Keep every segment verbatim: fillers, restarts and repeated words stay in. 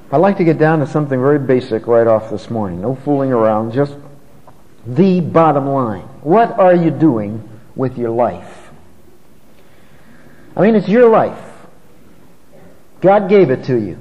I'd like to get down to something very basic right off this morning. No fooling around, just the bottom line. What are you doing with your life? I mean, it's your life. God gave it to you.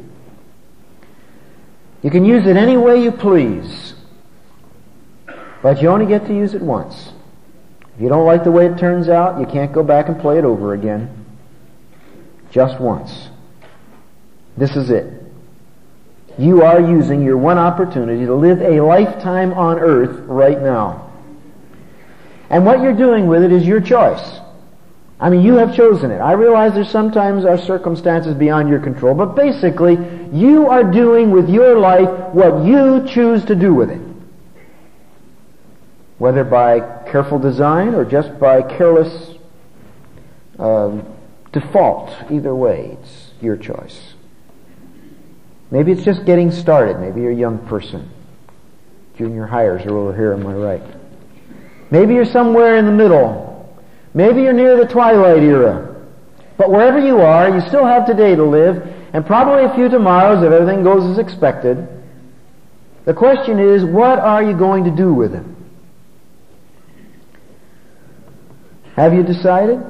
You can use it any way you please, but you only get to use it once. If you don't like the way it turns out, you can't go back and play it over again. Just once. This is it. You are using your one opportunity to live a lifetime on earth right now. And what you're doing with it is your choice. I mean, you have chosen it. I realize there's sometimes our circumstances beyond your control, but basically, you are doing with your life what you choose to do with it. Whether by careful design or just by careless uh, default. Either way, it's your choice. Maybe it's just getting started. Maybe you're a young person. Junior hires are over here on my right. Maybe you're somewhere in the middle. Maybe you're near the twilight era. But wherever you are, you still have today to live, and probably a few tomorrows if everything goes as expected. The question is, what are you going to do with it? Have you decided?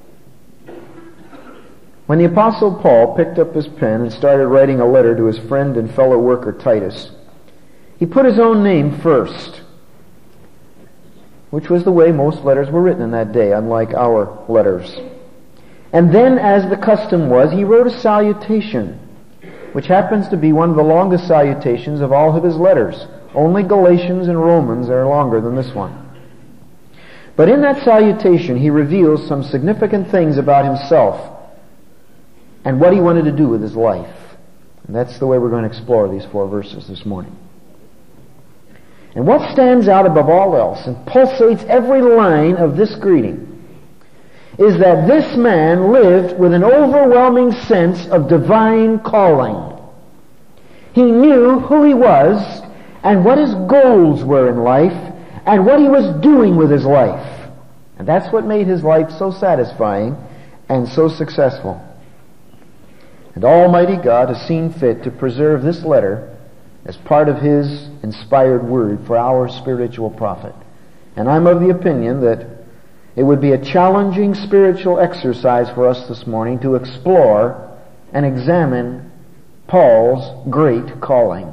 When the Apostle Paul picked up his pen and started writing a letter to his friend and fellow worker Titus, he put his own name first, which was the way most letters were written in that day, unlike our letters. And then, as the custom was, he wrote a salutation, which happens to be one of the longest salutations of all of his letters. Only Galatians and Romans are longer than this one. But in that salutation, he reveals some significant things about himself and what he wanted to do with his life. And that's the way we're going to explore these four verses this morning. And what stands out above all else and pulsates every line of this greeting is that this man lived with an overwhelming sense of divine calling. He knew who he was and what his goals were in life and what he was doing with his life. And that's what made his life so satisfying and so successful. And Almighty God has seen fit to preserve this letter as part of His inspired word for our spiritual profit. And I'm of the opinion that it would be a challenging spiritual exercise for us this morning to explore and examine Paul's great calling.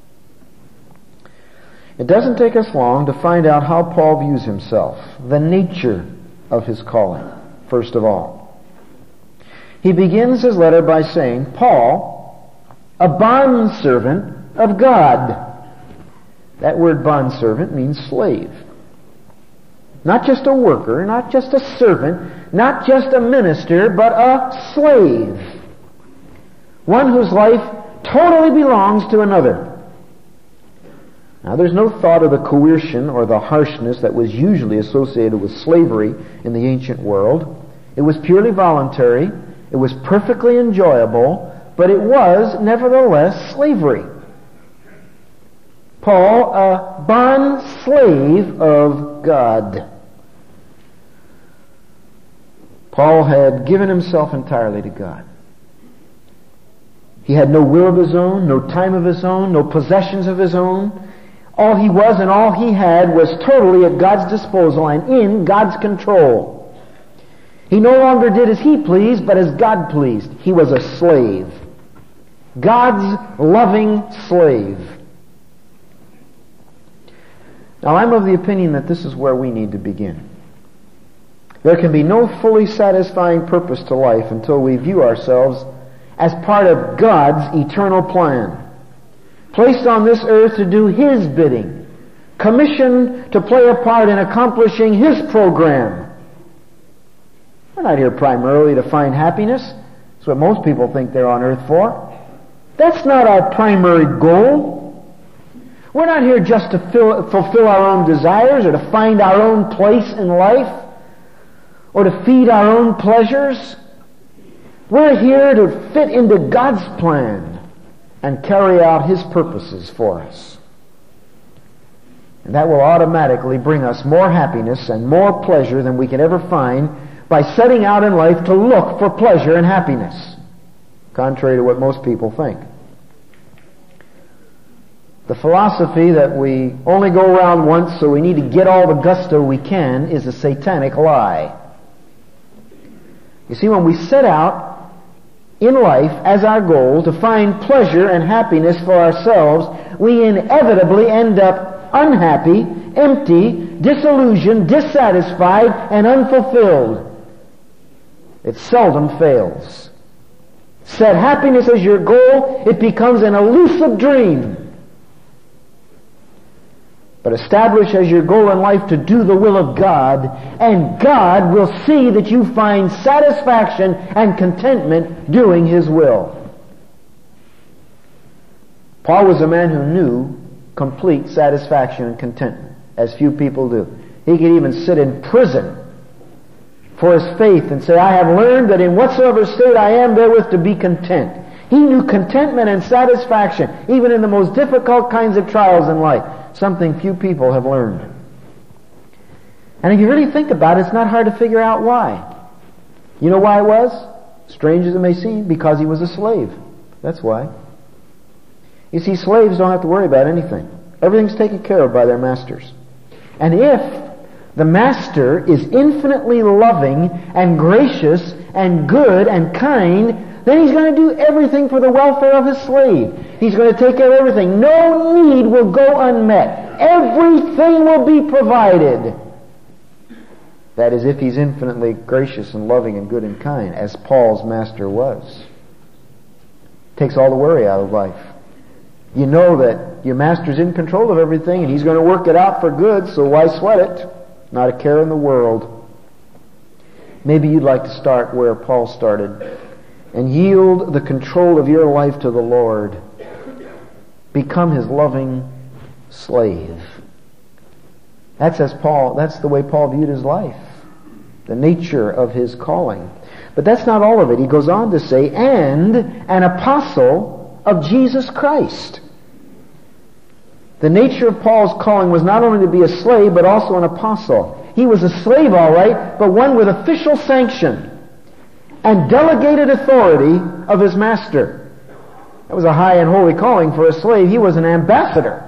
It doesn't take us long to find out how Paul views himself, the nature of his calling, first of all. He begins his letter by saying, Paul, a bondservant of God. That word bondservant means slave. Not just a worker, not just a servant, not just a minister, but a slave. One whose life totally belongs to another. Now, there's no thought of the coercion or the harshness that was usually associated with slavery in the ancient world. It was purely voluntary. It was perfectly enjoyable, but it was nevertheless slavery. Paul, a bond slave of God. Paul had given himself entirely to God. He had no will of his own, no time of his own, no possessions of his own. All he was and all he had was totally at God's disposal and in God's control. He no longer did as he pleased, but as God pleased. He was a slave. God's loving slave. Now, I'm of the opinion that this is where we need to begin. There can be no fully satisfying purpose to life until we view ourselves as part of God's eternal plan. Placed on this earth to do His bidding. Commissioned to play a part in accomplishing His program. We're not here primarily to find happiness. That's what most people think they're on earth for. That's not our primary goal. We're not here just to fill, fulfill our own desires or to find our own place in life or to feed our own pleasures. We're here to fit into God's plan and carry out His purposes for us. And that will automatically bring us more happiness and more pleasure than we can ever find by setting out in life to look for pleasure and happiness, contrary to what most people think. The philosophy that we only go around once, so we need to get all the gusto we can, is a satanic lie. You see, when we set out in life as our goal to find pleasure and happiness for ourselves, we inevitably end up unhappy, empty, disillusioned, dissatisfied, and unfulfilled. It seldom fails. Set happiness as your goal, it becomes an elusive dream. But establish as your goal in life to do the will of God, and God will see that you find satisfaction and contentment doing His will. Paul was a man who knew complete satisfaction and contentment, as few people do. He could even sit in prison for his faith and say, I have learned that in whatsoever state I am therewith to be content. He knew contentment and satisfaction, even in the most difficult kinds of trials in life, something few people have learned. And if you really think about it, it's not hard to figure out why. You know why it was? Strange as it may seem, because he was a slave. That's why. You see, slaves don't have to worry about anything. Everything's taken care of by their masters. And if the master is infinitely loving and gracious and good and kind, then he's going to do everything for the welfare of his slave. He's going to take care of everything. No need will go unmet. Everything will be provided. That is, if he's infinitely gracious and loving and good and kind, as Paul's master was. Takes all the worry out of life. You know that your master's in control of everything and he's going to work it out for good, so why sweat it? Not a care in the world. Maybe you'd like to start where Paul started and yield the control of your life to the Lord. Become His loving slave. That's as Paul, that's the way Paul viewed his life. The nature of his calling. But that's not all of it. He goes on to say, and an apostle of Jesus Christ. The nature of Paul's calling was not only to be a slave, but also an apostle. He was a slave, all right, but one with official sanction and delegated authority of his master. That was a high and holy calling for a slave. He was an ambassador.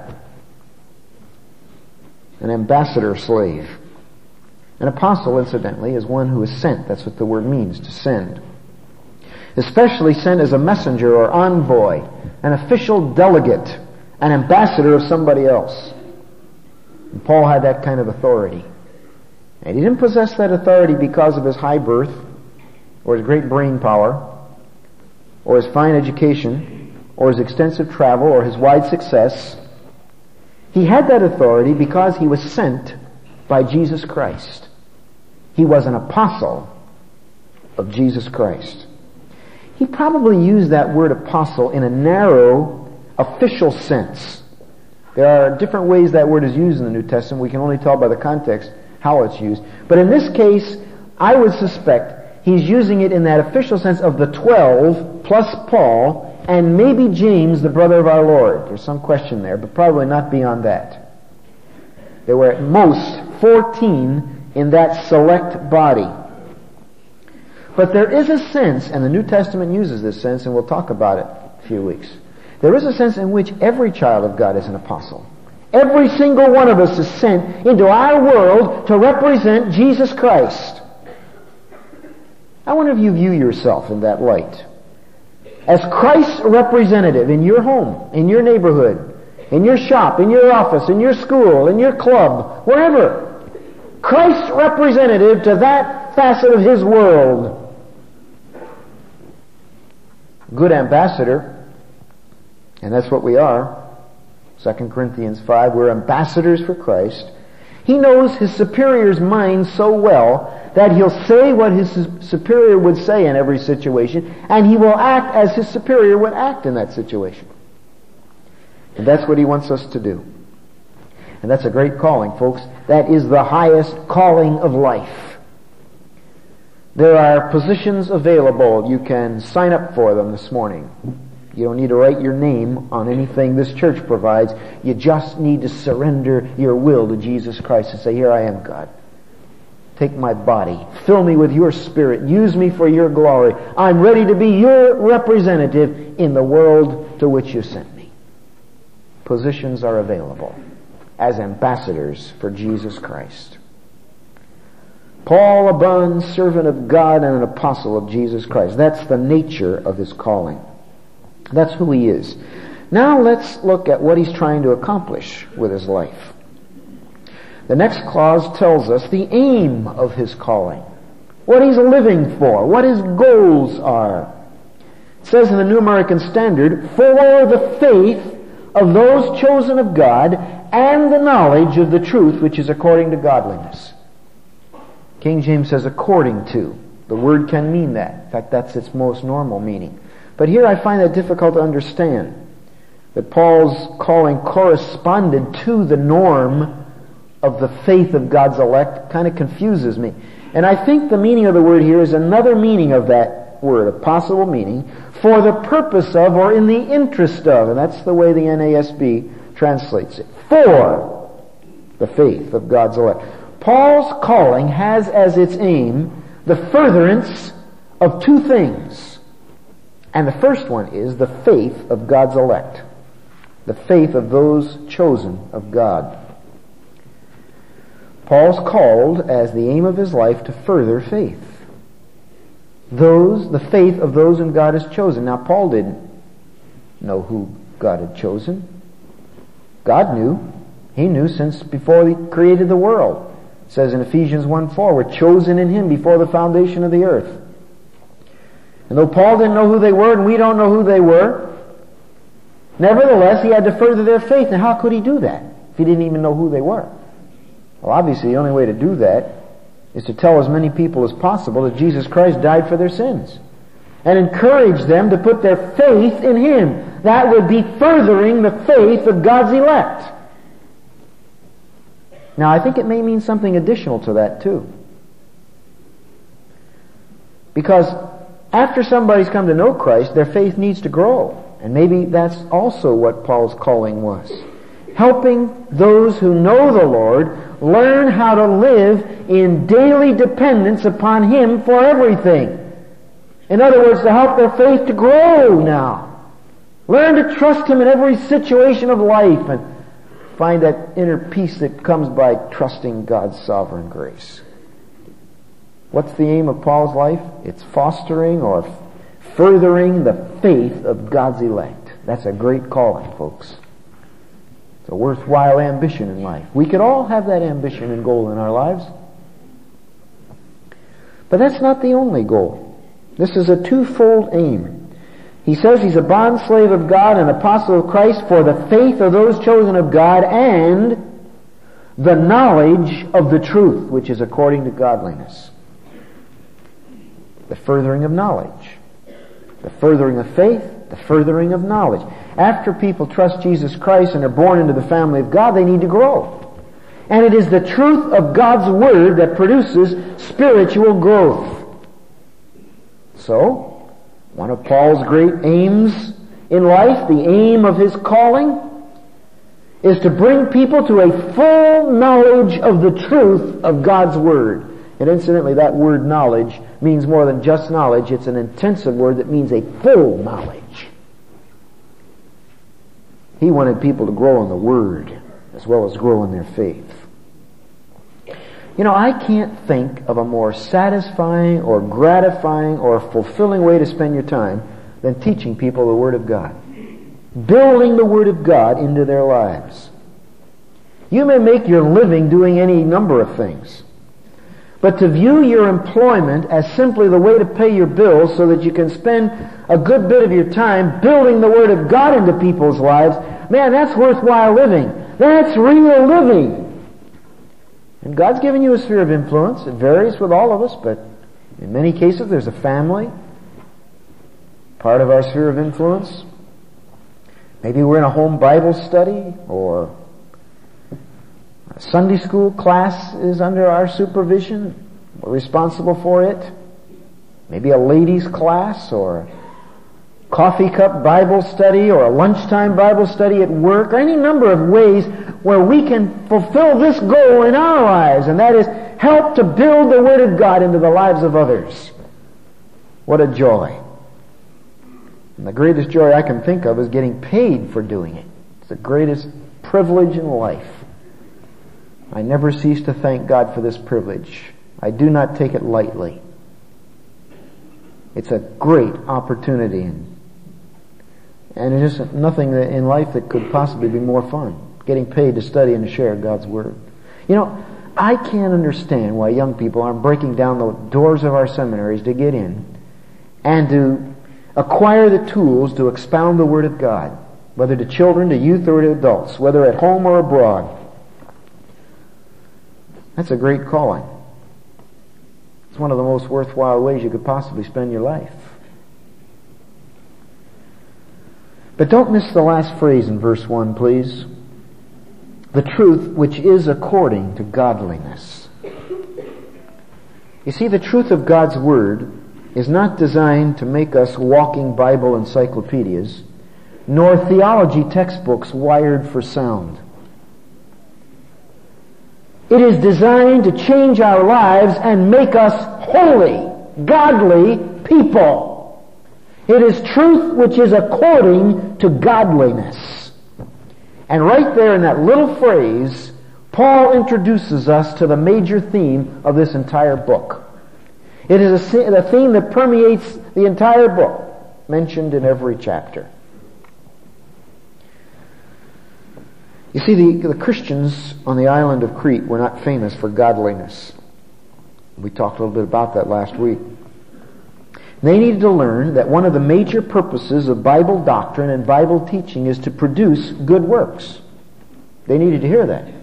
An ambassador slave. An apostle, incidentally, is one who is sent. That's what the word means, to send. Especially sent as a messenger or envoy, an official delegate, an ambassador of somebody else. And Paul had that kind of authority. And he didn't possess that authority because of his high birth, or his great brain power, or his fine education, or his extensive travel, or his wide success. He had that authority because he was sent by Jesus Christ. He was an apostle of Jesus Christ. He probably used that word apostle in a narrow, official sense. There are different ways that word is used in the New Testament. We can only tell by the context how it's used. But in this case, I would suspect he's using it in that official sense of the twelve plus Paul and maybe James, the brother of our Lord. There's some question there, but probably not beyond that. There were at most fourteen in that select body. But there is a sense, and the New Testament uses this sense, and we'll talk about it in a few weeks. There is a sense in which every child of God is an apostle. Every single one of us is sent into our world to represent Jesus Christ. I wonder if you view yourself in that light. As Christ's representative in your home, in your neighborhood, in your shop, in your office, in your school, in your club, wherever. Christ's representative to that facet of His world. Good ambassador, and that's what we are. Second Corinthians five, we're ambassadors for Christ. He knows his superior's mind so well that he'll say what his superior would say in every situation, and he will act as his superior would act in that situation. And that's what he wants us to do. And that's a great calling, folks. That is the highest calling of life. There are positions available. You can sign up for them this morning. You don't need to write your name on anything this church provides. You just need to surrender your will to Jesus Christ and say, here I am, God. Take my body. Fill me with your Spirit. Use me for your glory. I'm ready to be your representative in the world to which you sent me. positions are available as ambassadors for Jesus Christ. Paul, a bond servant of God and an apostle of Jesus Christ. That's the nature of his calling. That's who he is. Now let's look at what he's trying to accomplish with his life. The next clause tells us the aim of his calling, what he's living for, what his goals are. It says in the New American Standard, for the faith of those chosen of God and the knowledge of the truth which is according to godliness. King James says according to. The word can mean that. In fact, that's its most normal meaning. But here I find that difficult to understand, that Paul's calling corresponded to the norm of the faith of God's elect. Kind of confuses me. And I think the meaning of the word here is another meaning of that word, a possible meaning, for the purpose of or in the interest of, and that's the way the N A S B translates it, for the faith of God's elect. Paul's calling has as its aim the furtherance of two things. And the first one is the faith of God's elect. The faith of those chosen of God. Paul's called as the aim of his life to further faith. Those, the faith of those whom God has chosen. Now Paul didn't know who God had chosen. God knew. He knew since before he created the world. It says in Ephesians one four, we're chosen in him before the foundation of the earth. And though Paul didn't know who they were, and we don't know who they were, nevertheless, he had to further their faith. Now, how could he do that if he didn't even know who they were? Well, obviously, the only way to do that is to tell as many people as possible that Jesus Christ died for their sins. And encourage them to put their faith in him. That would be furthering the faith of God's elect. Now, I think it may mean something additional to that, too. Because after somebody's come to know Christ, their faith needs to grow. And maybe that's also what Paul's calling was. Helping those who know the Lord learn how to live in daily dependence upon him for everything. In other words, to help their faith to grow now. Learn to trust him in every situation of life and find that inner peace that comes by trusting God's sovereign grace. What's the aim of Paul's life? It's fostering or furthering the faith of God's elect. That's a great calling, folks. It's a worthwhile ambition in life. We could all have that ambition and goal in our lives. But that's not the only goal. This is a twofold aim. He says he's a bondslave of God and apostle of Christ for the faith of those chosen of God and the knowledge of the truth, which is according to godliness. The furthering of knowledge. The furthering of faith, the furthering of knowledge. After people trust Jesus Christ and are born into the family of God, they need to grow. And it is the truth of God's Word that produces spiritual growth. So, one of Paul's great aims in life, the aim of his calling, is to bring people to a full knowledge of the truth of God's Word. And incidentally, that word knowledge means more than just knowledge. It's an intensive word that means a full knowledge. He wanted people to grow in the Word as well as grow in their faith. You know, I can't think of a more satisfying or gratifying or fulfilling way to spend your time than teaching people the Word of God. Building the Word of God into their lives. You may make your living doing any number of things. But to view your employment as simply the way to pay your bills so that you can spend a good bit of your time building the Word of God into people's lives, man, that's worthwhile living. That's real living. And God's given you a sphere of influence. It varies with all of us, but in many cases there's a family, part of our sphere of influence. Maybe we're in a home Bible study, or a Sunday school class is under our supervision. We're responsible for it. Maybe a ladies' class, or a coffee cup Bible study, or a lunchtime Bible study at work, or any number of ways where we can fulfill this goal in our lives, and that is help to build the Word of God into the lives of others. What a joy. And the greatest joy I can think of is getting paid for doing it. It's the greatest privilege in life. I never cease to thank God for this privilege. I do not take it lightly. It's a great opportunity, and, and it isn't nothing that in life that could possibly be more fun. Getting paid to study and to share God's Word. You know, I can't understand why young people aren't breaking down the doors of our seminaries to get in and to acquire the tools to expound the Word of God, whether to children, to youth, or to adults, whether at home or abroad. That's a great calling. It's one of the most worthwhile ways you could possibly spend your life. But don't miss the last phrase in verse one, please. The truth which is according to godliness. You see, the truth of God's Word is not designed to make us walking Bible encyclopedias, nor theology textbooks wired for sound. It is designed to change our lives and make us holy, godly people. It is truth which is according to godliness. And right there in that little phrase, Paul introduces us to the major theme of this entire book. It is a, a theme that permeates the entire book, mentioned in every chapter. You see, the, the Christians on the island of Crete were not famous for godliness. We talked a little bit about that last week. They needed to learn that one of the major purposes of Bible doctrine and Bible teaching is to produce good works. They needed to hear that.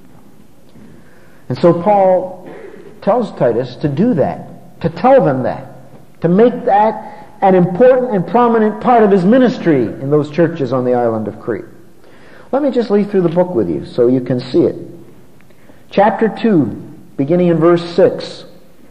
And so Paul tells Titus to do that, to tell them that, to make that an important and prominent part of his ministry in those churches on the island of Crete. Let me just leaf through the book with you so you can see it. Chapter two, beginning in verse six.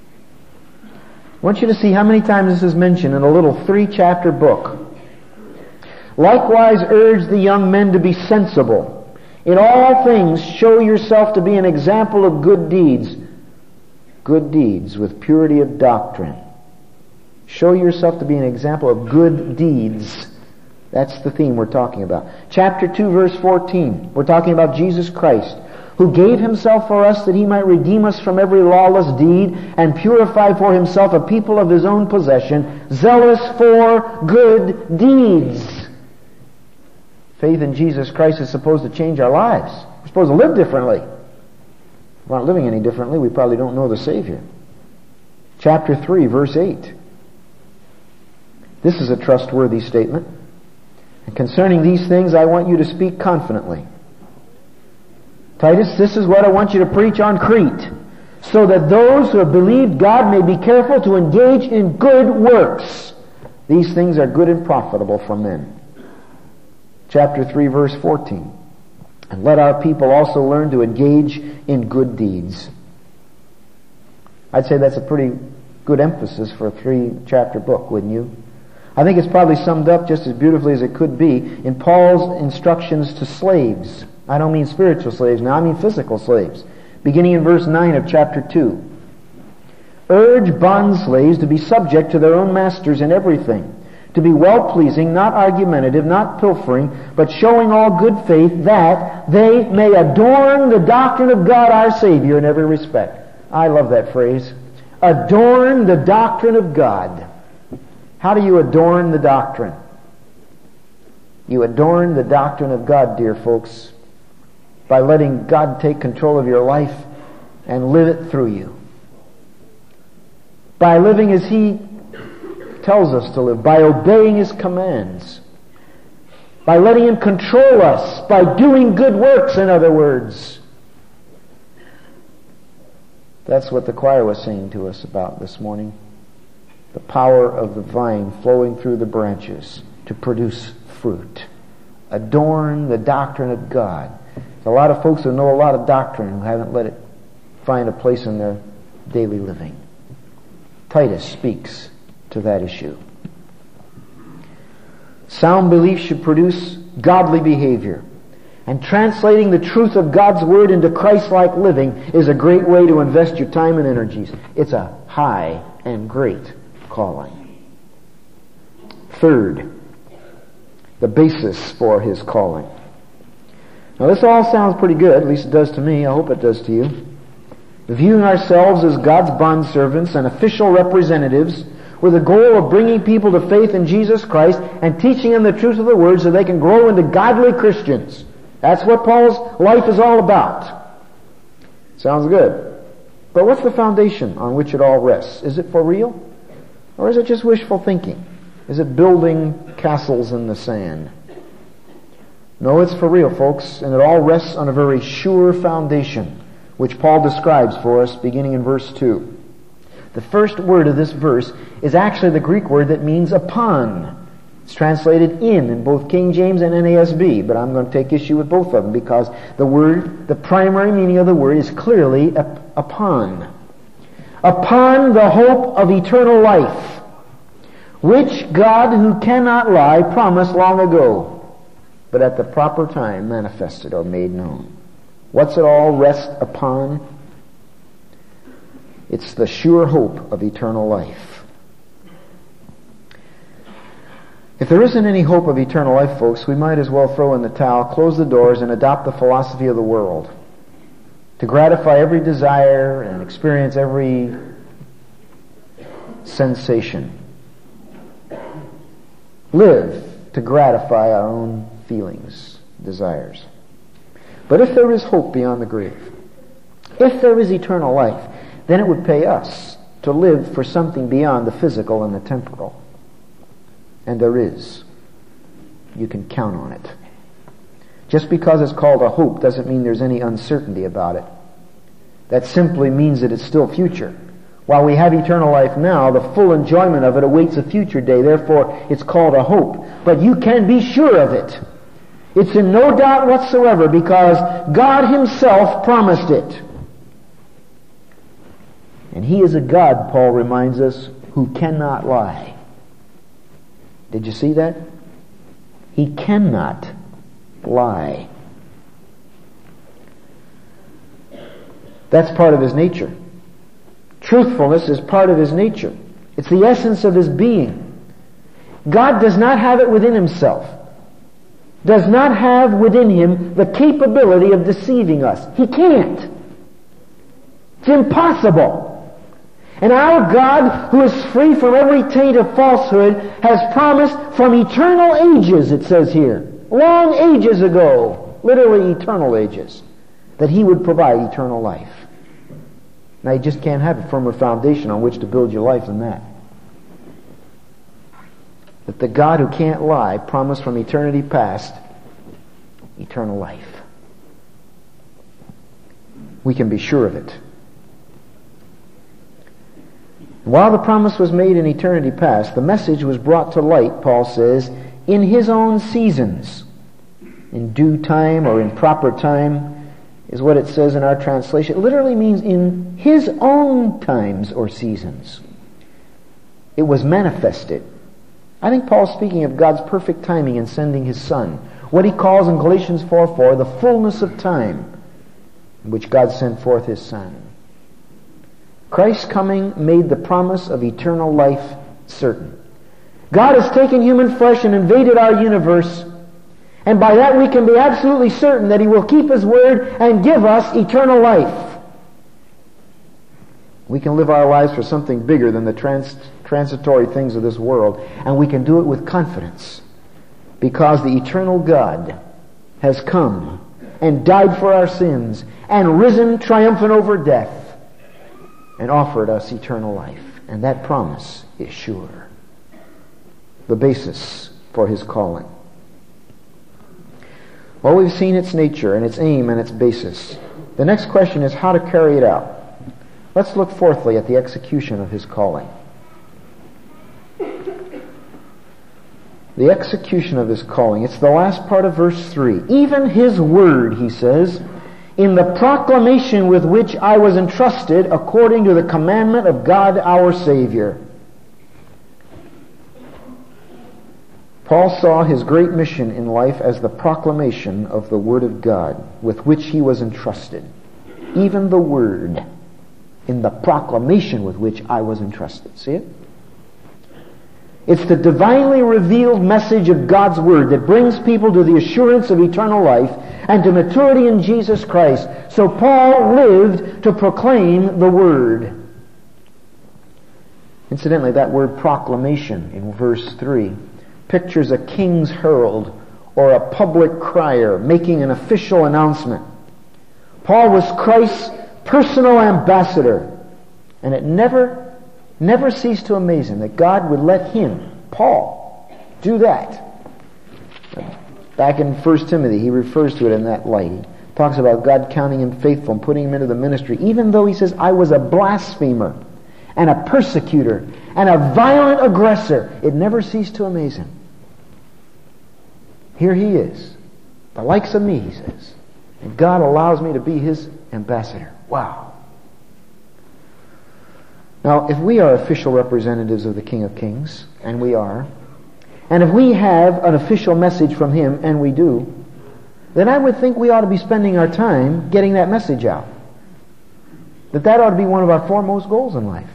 I want you to see how many times this is mentioned in a little three-chapter book. Likewise urge the young men to be sensible. In all things show yourself to be an example of good deeds. Good deeds with purity of doctrine. Show yourself to be an example of good deeds. That's the theme we're talking about. Chapter two, verse fourteen. We're talking about Jesus Christ, who gave himself for us that he might redeem us from every lawless deed and purify for himself a people of his own possession, zealous for good deeds. Faith in Jesus Christ is supposed to change our lives. We're supposed to live differently. If we're not living any differently, we probably don't know the Savior. Chapter three, verse eight. This is a trustworthy statement. And concerning these things, I want you to speak confidently. Titus, this is what I want you to preach on Crete, so that those who have believed God may be careful to engage in good works. These things are good and profitable for men. Chapter three, verse fourteen. And let our people also learn to engage in good deeds. I'd say that's a pretty good emphasis for a three-chapter book, wouldn't you? I think it's probably summed up just as beautifully as it could be in Paul's instructions to slaves. I don't mean spiritual slaves now, I mean physical slaves. Beginning in verse nine of chapter two. Urge bondslaves to be subject to their own masters in everything, to be well-pleasing, not argumentative, not pilfering, but showing all good faith, that they may adorn the doctrine of God our Savior in every respect. I love that phrase. Adorn the doctrine of God. How do you adorn the doctrine? You adorn the doctrine of God, dear folks, by letting God take control of your life and live it through you. By living as He tells us to live, by obeying His commands, by letting Him control us, by doing good works, in other words. That's what the choir was singing to us about this morning. The power of the vine flowing through the branches to produce fruit. Adorn the doctrine of God. There's a lot of folks who know a lot of doctrine who haven't let it find a place in their daily living. Titus speaks to that issue. Sound belief should produce godly behavior. And translating the truth of God's Word into Christ-like living is a great way to invest your time and energies. It's a high and great calling. Third, the basis for his calling. Now this all sounds pretty good, at least it does to me, I hope it does to you. Viewing ourselves as God's bondservants and official representatives with the goal of bringing people to faith in Jesus Christ and teaching them the truth of the Word so they can grow into godly Christians. That's what Paul's life is all about. Sounds good. But what's the foundation on which it all rests? Is it for real? Or is it just wishful thinking? Is it building castles in the sand? No, it's for real, folks, and it all rests on a very sure foundation, which Paul describes for us beginning in verse two. The first word of this verse is actually the Greek word that means upon. It's translated in in both King James and N A S B, but I'm going to take issue with both of them because the word, the primary meaning of the word is clearly upon. Upon the hope of eternal life, which God, who cannot lie, promised long ago, but at the proper time manifested or made known. What's it all rest upon? It's the sure hope of eternal life. If there isn't any hope of eternal life, folks, we might as well throw in the towel, close the doors, and adopt the philosophy of the world. To gratify every desire and experience every sensation. Live to gratify our own feelings, desires. But if there is hope beyond the grave, if there is eternal life, then it would pay us to live for something beyond the physical and the temporal. And there is. You can count on it. Just because it's called a hope doesn't mean there's any uncertainty about it. That simply means that it's still future. While we have eternal life now, the full enjoyment of it awaits a future day. Therefore, it's called a hope. But you can be sure of it. It's in no doubt whatsoever because God Himself promised it. And He is a God, Paul reminds us, who cannot lie. Did you see that? He cannot lie. That's part of His nature. Truthfulness is part of His nature. It's the essence of His being. God does not have it within Himself. Does not have within Him the capability of deceiving us. He can't. It's impossible. And our God, who is free from every taint of falsehood, has promised from eternal ages, it says here, long ages ago, literally eternal ages, that He would provide eternal life. Now you just can't have a firmer foundation on which to build your life than that. That the God who can't lie promised from eternity past eternal life. We can be sure of it. While the promise was made in eternity past, the message was brought to light, Paul says, in His own seasons. In due time or in proper time is what it says in our translation. It literally means in His own times or seasons. It was manifested. I think Paul's speaking of God's perfect timing in sending His Son. What he calls in Galatians four four, the fullness of time in which God sent forth His Son. Christ's coming made the promise of eternal life certain. God has taken human flesh and invaded our universe, and by that we can be absolutely certain that He will keep His word and give us eternal life. We can live our lives for something bigger than the trans- transitory things of this world, and we can do it with confidence because the eternal God has come and died for our sins and risen triumphant over death and offered us eternal life. And that promise is sure. The basis for His calling. Well, we've seen its nature and its aim and its basis. The next question is how to carry it out. Let's look fourthly at the execution of His calling. The execution of His calling. It's the last part of verse three. Even His word, he says, in the proclamation with which I was entrusted according to the commandment of God our Savior. Paul saw his great mission in life as the proclamation of the Word of God with which he was entrusted. Even the Word in the proclamation with which I was entrusted. See it? It's the divinely revealed message of God's Word that brings people to the assurance of eternal life and to maturity in Jesus Christ. So Paul lived to proclaim the Word. Incidentally, that word proclamation in verse three pictures a king's herald or a public crier making an official announcement. Paul was Christ's personal ambassador, and it never, never ceased to amaze him that God would let him, Paul, do that. Back in First Timothy, he refers to it in that light. He talks about God counting him faithful and putting him into the ministry, even though he says, I was a blasphemer and a persecutor and a violent aggressor. It never ceased to amaze him. Here he is, the likes of me, he says. And God allows me to be his ambassador. Wow. Now, if we are official representatives of the King of Kings, and we are, and if we have an official message from him, and we do, then I would think we ought to be spending our time getting that message out. That that ought to be one of our foremost goals in life.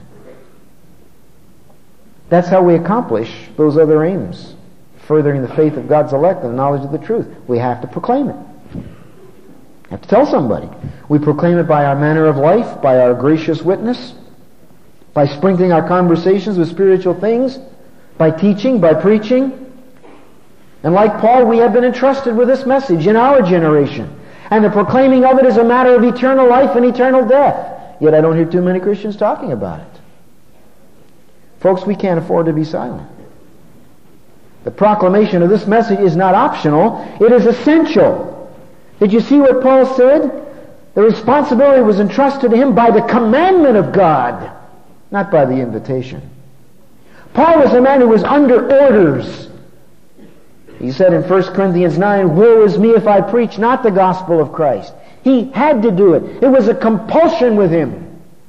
That's how we accomplish those other aims. Furthering the faith of God's elect and the knowledge of the truth. We have to proclaim it. We have to tell somebody. We proclaim it by our manner of life, by our gracious witness, by sprinkling our conversations with spiritual things, by teaching, by preaching. And like Paul, we have been entrusted with this message in our generation. And the proclaiming of it is a matter of eternal life and eternal death. Yet I don't hear too many Christians talking about it. Folks, we can't afford to be silent. The proclamation of this message is not optional, it is essential. Did you see what Paul said? The responsibility was entrusted to him by the commandment of God, not by the invitation. Paul was a man who was under orders. He said in First Corinthians nine, woe is me if I preach not the gospel of Christ. He had to do it. It was a compulsion with him.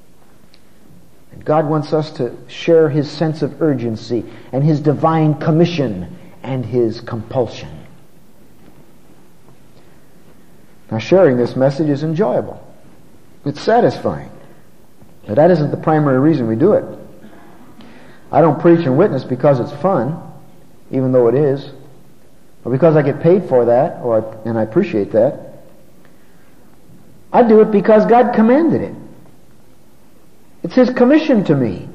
God wants us to share his sense of urgency and his divine commission and his compulsion. Now, sharing this message is enjoyable. It's satisfying. But that isn't the primary reason we do it. I don't preach and witness because it's fun, even though it is, or because I get paid for that, or I, and I appreciate that. I do it because God commanded it. It's his commission to me.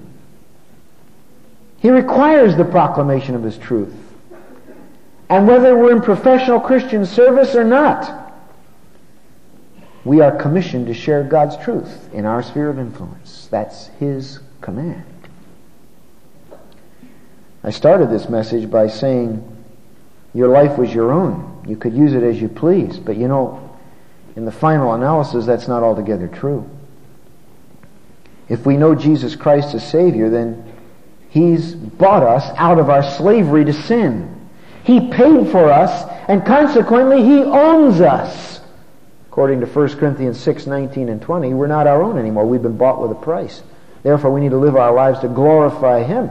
He requires the proclamation of his truth. And whether we're in professional Christian service or not, we are commissioned to share God's truth in our sphere of influence. That's his command. I started this message by saying your life was your own. You could use it as you please. But you know, in the final analysis, that's not altogether true. If we know Jesus Christ as Savior, then he's bought us out of our slavery to sin. He paid for us, and consequently he owns us. According to First Corinthians six, nineteen and twenty, we're not our own anymore. We've been bought with a price. Therefore, we need to live our lives to glorify him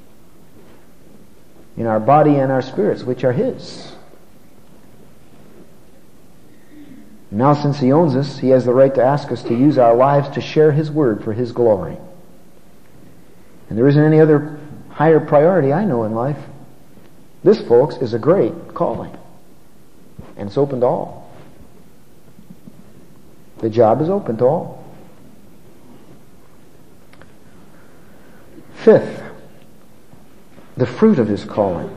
in our body and our spirits, which are his. Now, since he owns us, he has the right to ask us to use our lives to share his word for his glory. And there isn't any other higher priority I know in life. This, folks, is a great calling. And it's open to all. The job is open to all. Fifth, the fruit of his calling.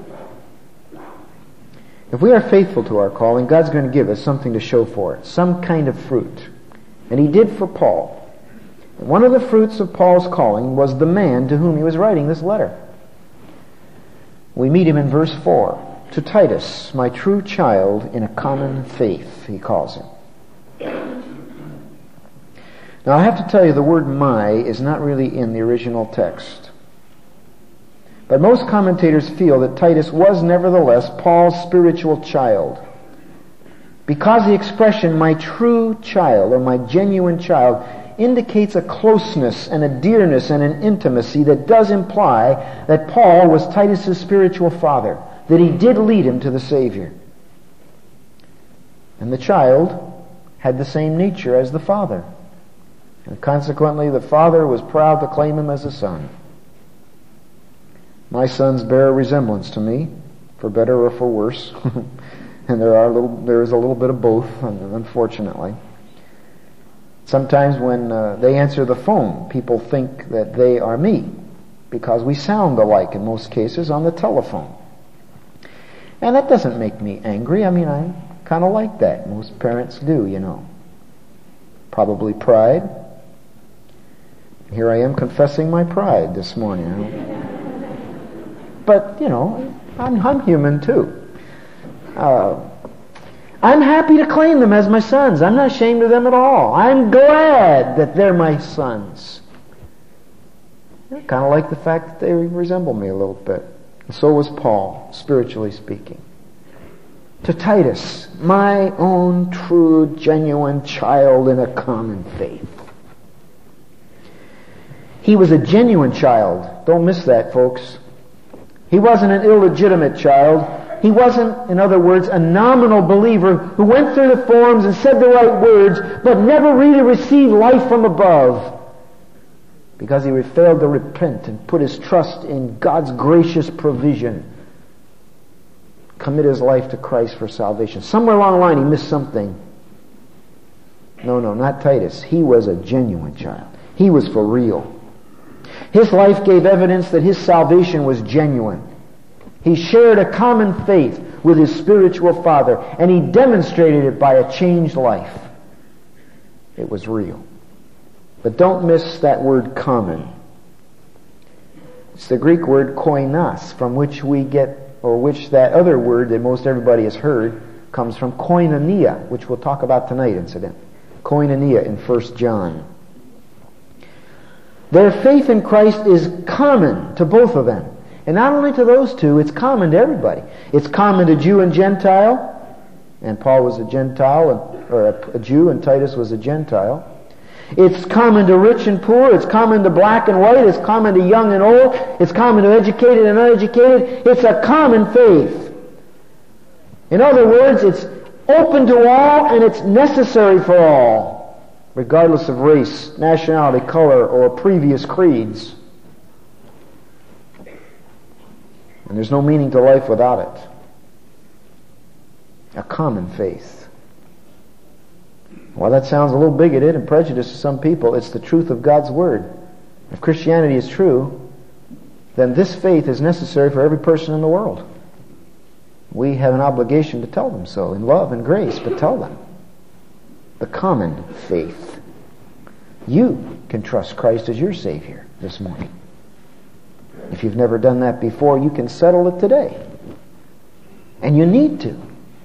If we are faithful to our calling, God's going to give us something to show for it, some kind of fruit. And he did for Paul. And one of the fruits of Paul's calling was the man to whom he was writing this letter. We meet him in verse four. To Titus, my true child in a common faith, he calls him. Now I have to tell you, the word my is not really in the original text. But most commentators feel that Titus was nevertheless Paul's spiritual child. Because the expression, my true child, or my genuine child, indicates a closeness and a dearness and an intimacy that does imply that Paul was Titus's spiritual father, that he did lead him to the Savior. And the child had the same nature as the father. And consequently, the father was proud to claim him as a son. My sons bear a resemblance to me, for better or for worse. And there are little, there is a little bit of both, unfortunately. Sometimes when uh, they answer the phone, people think that they are me, because we sound alike in most cases on the telephone. And that doesn't make me angry. I mean, I kind of like that. Most parents do, you know. Probably pride. Here I am confessing my pride this morning. But, you know, I'm, I'm human too. Uh, I'm happy to claim them as my sons. I'm not ashamed of them at all. I'm glad that they're my sons. I kind of like the fact that they resemble me a little bit. And so was Paul, spiritually speaking. To Titus, my own true, genuine child in a common faith. He was a genuine child. Don't miss that, folks. He wasn't an illegitimate child. He wasn't, in other words, a nominal believer who went through the forms and said the right words, but never really received life from above, because he failed to repent and put his trust in God's gracious provision, commit his life to Christ for salvation. Somewhere along the line he missed something. No, no, not Titus. He was a genuine child. He was for real. His life gave evidence that his salvation was genuine. He shared a common faith with his spiritual father, and he demonstrated it by a changed life. It was real. But don't miss that word common. It's the Greek word koinos, from which we get, or which that other word that most everybody has heard comes from, koinonia, which we'll talk about tonight, incidentally. Koinonia in First John. Their faith in Christ is common to both of them. And not only to those two, it's common to everybody. It's common to Jew and Gentile, and Paul was a Gentile, or a Jew, and Titus was a Gentile. It's common to rich and poor. It's common to black and white. It's common to young and old. It's common to educated and uneducated. It's a common faith. In other words, it's open to all, and it's necessary for all, regardless of race, nationality, color, or previous creeds. And there's no meaning to life without it. A common faith. While that sounds a little bigoted and prejudiced to some people, it's the truth of God's Word. If Christianity is true, then this faith is necessary for every person in the world. We have an obligation to tell them so in love and grace, but tell them. The common faith. You can trust Christ as your Savior this morning. If you've never done that before, you can settle it today. And you need to.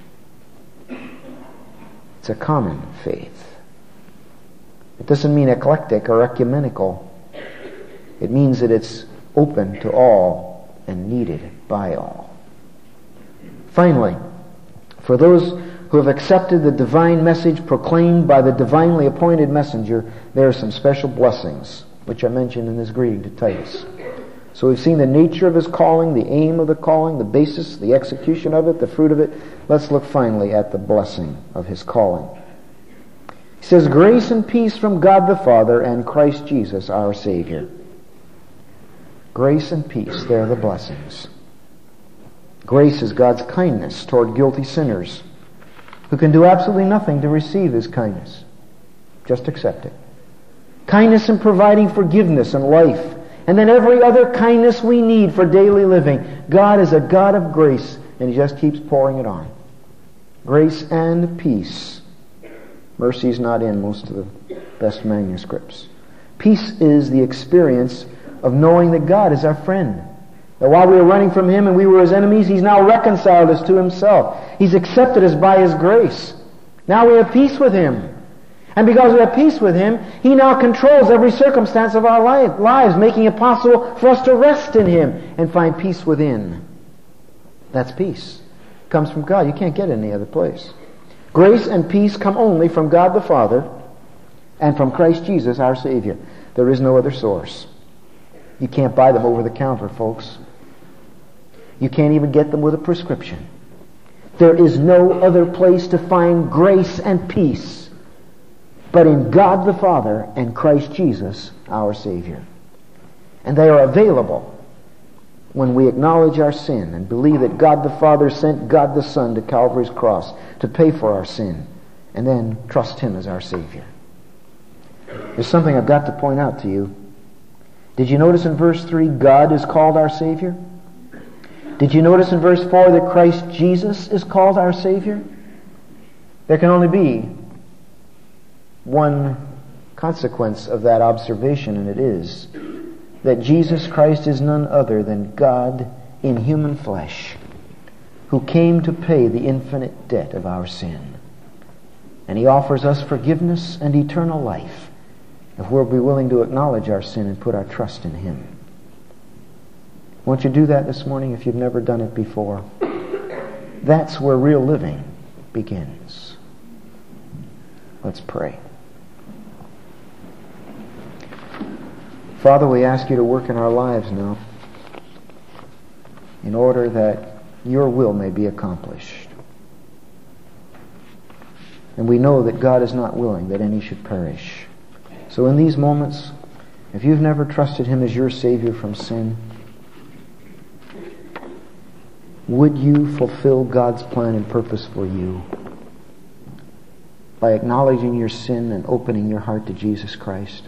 It's a common faith. It doesn't mean eclectic or ecumenical. It means that it's open to all and needed by all. Finally, for those who have accepted the divine message proclaimed by the divinely appointed messenger, there are some special blessings, which I mentioned in this greeting to Titus. So we've seen the nature of his calling, the aim of the calling, the basis, the execution of it, the fruit of it. Let's look finally at the blessing of his calling. He says, grace and peace from God the Father and Christ Jesus our Savior. Grace and peace, they're the blessings. Grace is God's kindness toward guilty sinners who can do absolutely nothing to receive his kindness. Just accept it. Kindness in providing forgiveness and life, and then every other kindness we need for daily living. God is a God of grace, and he just keeps pouring it on. Grace and peace. Mercy is not in most of the best manuscripts. Peace is the experience of knowing that God is our friend. That while we were running from him and we were his enemies, he's now reconciled us to himself. He's accepted us by his grace. Now we have peace with him. And because we have peace with him, he now controls every circumstance of our life, lives, making it possible for us to rest in him and find peace within. That's peace. It comes from God. You can't get it any other place. Grace and peace come only from God the Father and from Christ Jesus our Savior. There is no other source. You can't buy them over the counter, folks. You can't even get them with a prescription. There is no other place to find grace and peace but in God the Father and Christ Jesus our Savior. And they are available when we acknowledge our sin and believe that God the Father sent God the Son to Calvary's cross to pay for our sin, and then trust Him as our Savior. There's something I've got to point out to you. Did you notice in verse three, God is called our Savior? Did you notice in verse four that Christ Jesus is called our Savior? There can only be one consequence of that observation, and it is that Jesus Christ is none other than God in human flesh, who came to pay the infinite debt of our sin. And He offers us forgiveness and eternal life if we'll be willing to acknowledge our sin and put our trust in Him. Won't you do that this morning if you've never done it before? That's where real living begins. Let's pray. Father, we ask You to work in our lives now in order that Your will may be accomplished. And we know that God is not willing that any should perish. So in these moments, if you've never trusted Him as your Savior from sin, would you fulfill God's plan and purpose for you by acknowledging your sin and opening your heart to Jesus Christ?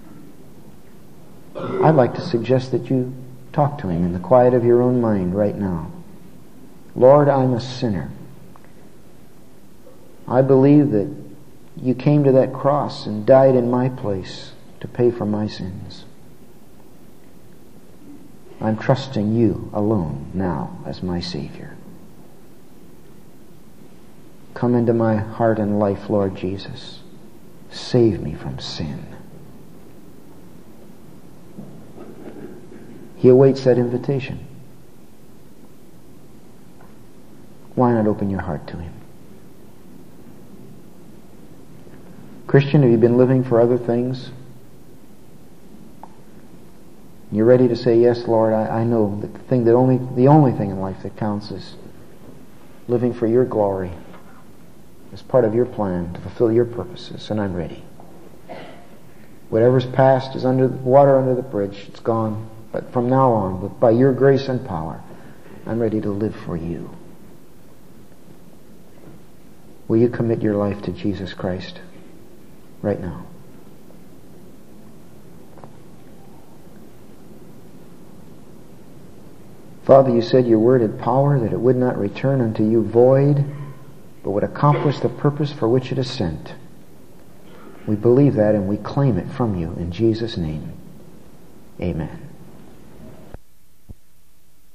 I'd like to suggest that you talk to Him in the quiet of your own mind right now. Lord, I'm a sinner. I believe that You came to that cross and died in my place to pay for my sins. I'm trusting You alone now as my Savior. Come into my heart and life, Lord Jesus. Save me from sin. He awaits that invitation. Why not open your heart to Him? Christian, have you been living for other things? You're ready to say, yes, Lord, I, I know that the thing that only the only thing in life that counts is living for Your glory as part of Your plan to fulfill Your purposes, and I'm ready. Whatever's past is under water under the bridge. It's gone. But from now on, by Your grace and power, I'm ready to live for You. Will you commit your life to Jesus Christ right now? Father, You said Your word had power, that it would not return unto You void, but would accomplish the purpose for which it is sent. We believe that and we claim it from You in Jesus' name. Amen.